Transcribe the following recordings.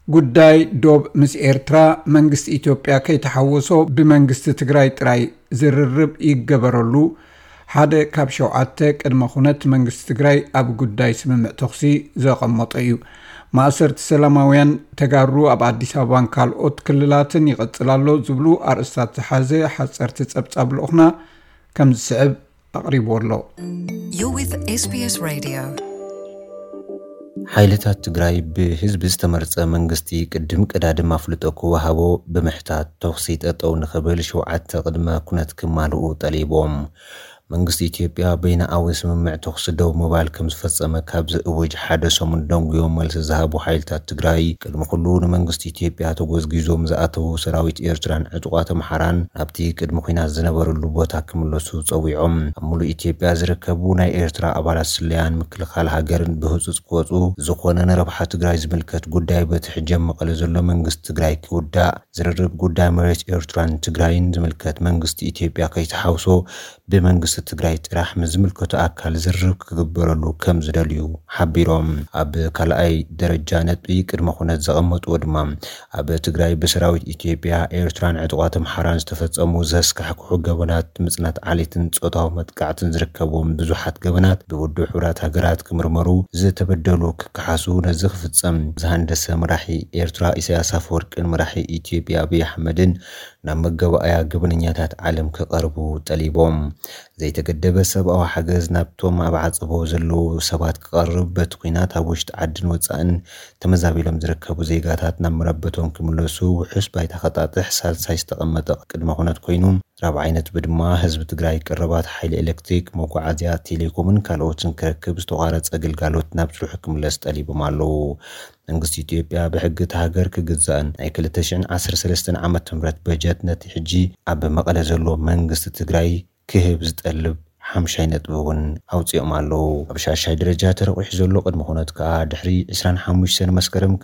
ጉዳይ ዶብ ምስ ኤርትራ መንግስት ኢትዮጵያ ከይተሐወሶ ብመንግስት ትግራይ ጥራይ ዝርርብ ይገበረሉ ሓደ ካብ ሸውዓተ ቅድመ ኩነት መንግስት ትግራይ ኣብ ጉዳይ ስምምዕ ተኽሲ ዘቐመጠ እዩ ማእሰርቲ ሰላማውያን ተጋሩ ኣብ አዲስ አበባን ካልኦት ክልላትን ይቀጽላሎ ዝብሉ አርእስታት ዝሓዘ ሓጸርቲ ጸብጻብ ልኡኽና ከም ዝስዕብ ኣቕሪቦሎ You're with SBS Radio ሓይልታት ትግራይ ብህዝቢ ዝተመርጸ መንግስቲ ቅድም ቀዳድም ኣፍልጦ ክወሃቦ ብምሕታት ተኽሲ ጠጠው ንኽብል ሸውዓተ ቅድመ ኩነት ክማልኡ ጠሊቦም መንግስት ኢትዮጵያ በይናዊ ስምምዕ ተኽሲ ደው ምባል ከም ዝፈጸመ ካብ ዝእውጅ ሓደ ሰሙን ደንጉዮም መልሲ ዝሃቡ ሓይልታት ትግራይ ቅድሚ ኩሉ ንመንግስት ኢትዮጵያ ተጎዝጊዞም ዝኣተው ሰራዊት ኤርትራን ዕጡቓት ኣምሓራን ናብቲ ቅድሚ ኩናት ዝነበረሉ ቦታ ክምለሱ ፀዊዖም ኣብ ሙሉእ ኢትዮጵያ ዝርከቡ ናይ ኤርትራ ኣባላት ስልያን ምክልኻል ሃገርን ብህፁፅ ክወፁ ዝኾነ ንረብሓ ትግራይ ዝምልከት ጉዳይ በቲ ሕጀም መቐለ ዘሎ መንግስት ትግራይ ክውዳእ ዝርርብ ጉዳይ መሬት ኤርትራን ትግራይን ዝምልከት መንግስት ኢትዮጵያ ከይተሓውሶ ብመንግስት ትግራይ ጥራሕ ምዝምልከቱ ኣካል ዝርርብ ክግበረሉ ከም ዝደልዩ ሓቢሮም ኣብ ካልኣይ ደረጃ ነጥቢ ቅድመ ኩነት ዘቐመጡ ድማ ኣብ ትግራይ ብሰራዊት ኢትዮጵያ ኤርትራን ዕጡቓት ኣምሓራን ዝተፈጸሙ ዘስካሕክሑ ገበናት ምጽናት ዓሌትን ጾታዊ መጥቃዕትን ዝርከቦም ብዙሓት ገበናት ብውድብ ሕብራት ሃገራት ክምርመሩ ዝተበደሉ ክከሓሱ ነዚ ክፍጸም ዝሃንደሰ መራሒ ኤርትራ ኢሳያስ አፈወርቅን መራሒ ኢትዮጵያ አብይ አሕመድን ናብ መገባእያ ገበነኛታት ዓለም ክቐርቡ ጠሊቦም ዘይተገደበ ሰብኣዊ ሓገዝ ናብቶም ኣብ ዓጽቦ ዘለዉ ሰባት ክቐርብ በቲ ኩናት ኣብ ውሽጢ ዓድን ወጻእን ተመዛቢሎም ዝርከቡ ዜጋታት ናብ መረበቶም ክምለሱ ውሑስ ባይታ ኸጣጥሕ ሳልሳይ ዝተቐመጠ ቅድመ ኩነት ኮይኑ ራብዓይ ነጥቢ ድማ ህዝቢ ትግራይ ቀረባት ሓይሊ ኤሌክትሪክ መጓዓዝያ ቴሌኮምን ካልኦትን ክረክብ ዝተቋረፀ ግልጋሎት ናብ ስሩዕ ክምለስ ጠሊቦም ኣለዉ መንግስት ኢትዮጵያ ብሕጊ ሃገር ክግዛእን ናይ 2013 ዓመተ ምህረት በጀት ነቲ ሕጂ ኣብ መቐለ ዘሎ መንግስት ትግራይ ክህብ ዝጠልብ 5 ነጥቢ እውን ኣውፅኦም ኣለዉ ኣብ ሻሻይ ደረጃ ተረቂሑ ዘሎ ቅድመ ኩነት ከዓ ድሕሪ 25 መስከረም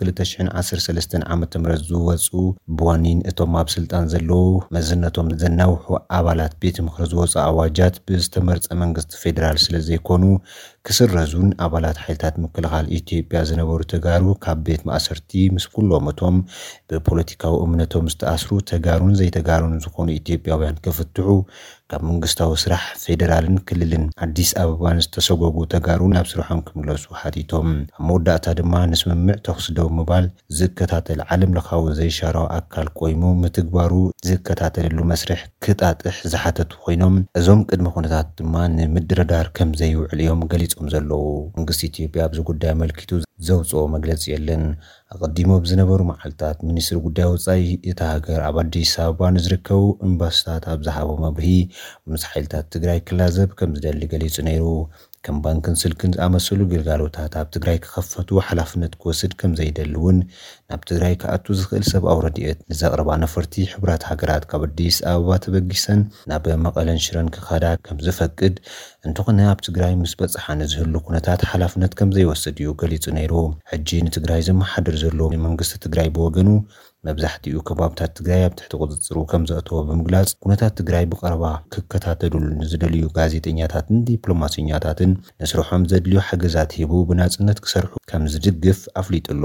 2013 ዓመተ ምህረት ዝወፁ ብዋኒን እቶም ኣብ ስልጣን ዘለዉ መዝነቶም ዘናውሑ ኣባላት ቤት ምክሪ ዝወፁ ኣዋጃት ብዝተመርፀ መንግስቲ ፌደራል ስለዘይኮኑ ክስረዙን ኣባላት ሓይልታት ምክልኻል ኢትዮጵያ ዝነበሩ ተጋሩ ካብ ቤት ማእሰርቲ ምስ ኩሎም እቶም ብፖለቲካዊ እምነቶም ዝተኣስሩ ተጋሩን ዘይተጋሩን ዝኾኑ ኢትዮጵያውያን ክፍትሑ ካብ መንግስታዊ ስራሕ ፌደራልን ክልልን አዲስ አበባን ዝተሰጎጉ ተጋሩ ናብ ስራሖም ክምለሱ ሓቲቶም ኣብ መወዳእታ ድማ ንስምምዕ ተኽሲ ደው ምባል ዝከታተል ዓለም ለኻዊ ዘይሻራው ኣካል ኮይኑ ምትግባሩ ዝከታተለሉ መስርሕ ክጣጥሕ ዝሓተቱ ኮይኖም እዞም ቅድመ ኩነታት ድማ ንምድርዳር ከም ዘይውዕል እዮም ገሊጾም ዘለዉ መንግስት ኢትዮጵያ ኣብዚ ጉዳይ መልኪቱ ዘውፅኦ መግለፂ የለን ኣቀዲሞ ብዝነበሩ መዓልታት ሚኒስትሪ ጉዳይ ወጻኢ እቲ ሃገር ኣብ አዲስ አበባ ንዝርከቡ ኤምባሲታት ኣብ ዝሃቦ መብርሂ ምስ ሓይልታት ትግራይ ክላዘብ ከም ዝደሊ ገሊጹ ነይሩ ከም ባንክን ስልክን ዝኣመሰሉ ግልጋሎታት ኣብ ትግራይ ክኸፈቱ ሓላፍነት ክወስድ ከም ዘይደልውን ናብ ትግራይ ከኣቱ ዝኽእል ሰብኣዊ ረድኤት ንዘቕረባ ነፈርቲ ሕብራት ሃገራት ካብ አዲስ ኣበባ ተበጊሰን ናብ መቐለን ሽረን ክኸዳ ከም ዝፈቅድ እንተኾነ ኣብ ትግራይ ምስ በጽሓ ንዝህሉ ኩነታት ሓላፍነት ከም ዘይወስድ እዩ ገሊጹ ነይሩ ሕጂ ንትግራይ ዘመሓድር ዘሎ መንግስቲ ትግራይ ብወገኑ መብዛሕትኡ ከባብታት ትግራይ ኣብ ትሕቲ ቁፅፅሩ ከም ዘእተወ ብምግላጽ ኩነታት ትግራይ ብቐረባ ክከታተሉሉ ዝደልዩ ጋዜጠኛታትን ዲፕሎማስያኛታትን ንስርሖም ዘድልዩ ሓገዛት ሂቡ ብናጽነት ክሰርሑ ከም ዝድግፍ ኣፍሊጡሎ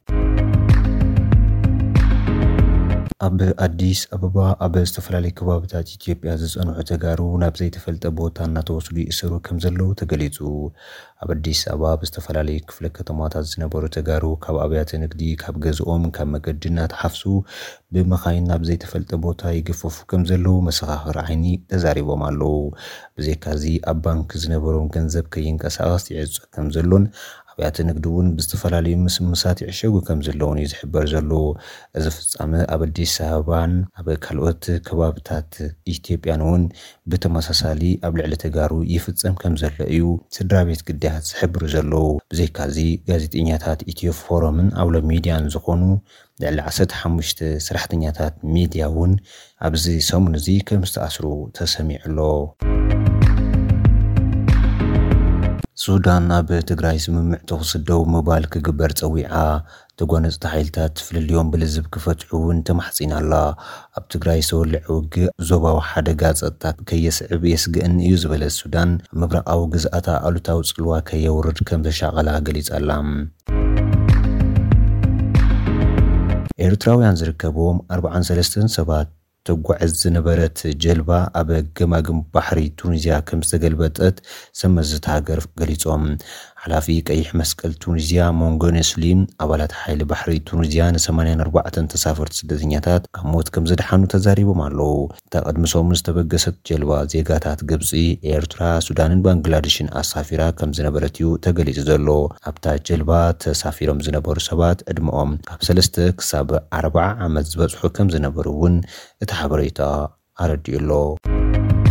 ኣብ አዲስ አበባ ኣብ ዝተፈላለዩ ከባቢታት ኢትዮጵያ ዝጸንዑ ተጋሩ ናብ ዘይተፈልጠ ቦታ እናተወስዱ ይእሰሩ ከም ዘለዉ ተገሊጹ ኣብ አዲስ አበባ ብዝተፈላለዩ ክፍለ ከተማታት ዝነበሩ ተጋሩ ካብ ኣብያተ ንግዲ ካብ ገዝኦም ካብ መገድና ተሓፍሱ ብመኻይን ናብ ዘይተፈልጠ ቦታ ይግፈፉ ከም ዘለዉ መሰኻኽር ዓይኒ ተዛሪቦም ኣለዉ ብዘይካዚ ኣብ ባንክ ዝነበሮም ገንዘብ ከይንቀሳቐስ ይዕፀ ከም ዘሎን ኣብያተ ንግዲ እውን ብዝተፈላለዩ ምስምሳት ይዕሸጉ ከም ዘለውን ይዝሕበር ዘሎ እዚ ፍጻመ ኣብ አዲስ አበባን ኣብ ካልኦት ከባቢታት ኢትዮጵያን እውን ብተመሳሳሊ ኣብ ልዕሊ ተጋሩ ይፍጸም ከም ዘሎ እዩ ስድራቤት ግዳያት ዝሕብሩ ዘለዉ ብዘይካዚ ጋዜጠኛታት ኢትዮ ፎረምን ኣውሎ ሚድያን ዝኾኑ ልዕሊ 15 ሰራሕተኛታት ሚድያ እውን ኣብዚ ሰሙን እዚ ከም ዝተኣስሩ ተሰሚዑሎ ሱዳን ኣብ ትግራይ ስምምዕ ተኽሲ ደው ምባል ክግበር ፀዊዓ ተጓነፅቲ ሓይልታት ፍልልዮም ብልዝብ ክፈትሑውን ተማሕፂና ኣላ ኣብ ትግራይ ዝተወልዐ ውግእ ዞባዊ ሓደጋ ፀጥታ ከየስዕብ የስግእን እዩ ዝበለት ሱዳን ምብራቃዊ ግዝኣታ ኣሉታዊ ጽልዋ ከየውርድ ከም ተሻቐላ ገሊጻ ኣላ ኤርትራውያን ዝርከብዎም 43 ሰባት ተጓዓዝ ዝነበረት ጀልባ ኣብ ገማግም ባሕሪ ቱኒዝያ ከም ዝተገልበጠት ሰመዝት ሃገር ገሊጾም ሓላፊ ቀይሕ መስቀል ቱኒዝያ ሞንጎኔ ስሊም ኣባላት ሓይሊ ባሕሪ ቱኒዝያ ን84 ተሳፈርቲ ስደተኛታት ካብ ሞት ከም ዝድሓኑ ተዛሪቦም ኣለዉ ተቐድምሶም ዝተበገሰት ጀልባ ዜጋታት ግብፂ ኤርትራ ሱዳንን ባንግላዴሽን ኣሳፊራ ከም ዝነበረት እዩ ተገሊጹ ዘሎ ኣብታ ጀልባ ተሳፊሮም ዝነበሩ ሰባት ዕድመኦም ካብ 3 ክሳብ 40 ዓመት ዝበጽሑ ከም ዝነበሩ እውን እቲ ሓበሬታ ኣረዲኡሎ